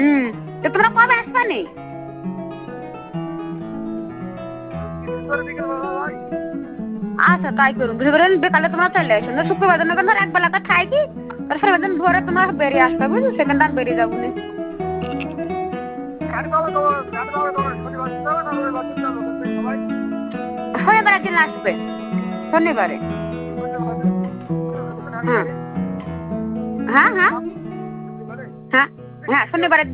তো তোমরা কবে আসবা নি? আচ্ছা তাই করুন, বৃহস্পতিবার বিকালে তোমরা চলে আসো, না শুক্রবার দিন ধর এক বেলাটা থাকি, তার শনিবার দিন ভোরে তোমরা বেরিয়ে আসবে, বুঝলি? সেখান থেকে বেরিয়ে যাবো নি। শনিবারের দিন আসবে, শনিবারে। হ্যাঁ হ্যাঁ হ্যাঁ হ্যাঁ হ্যাঁ, শনিবারের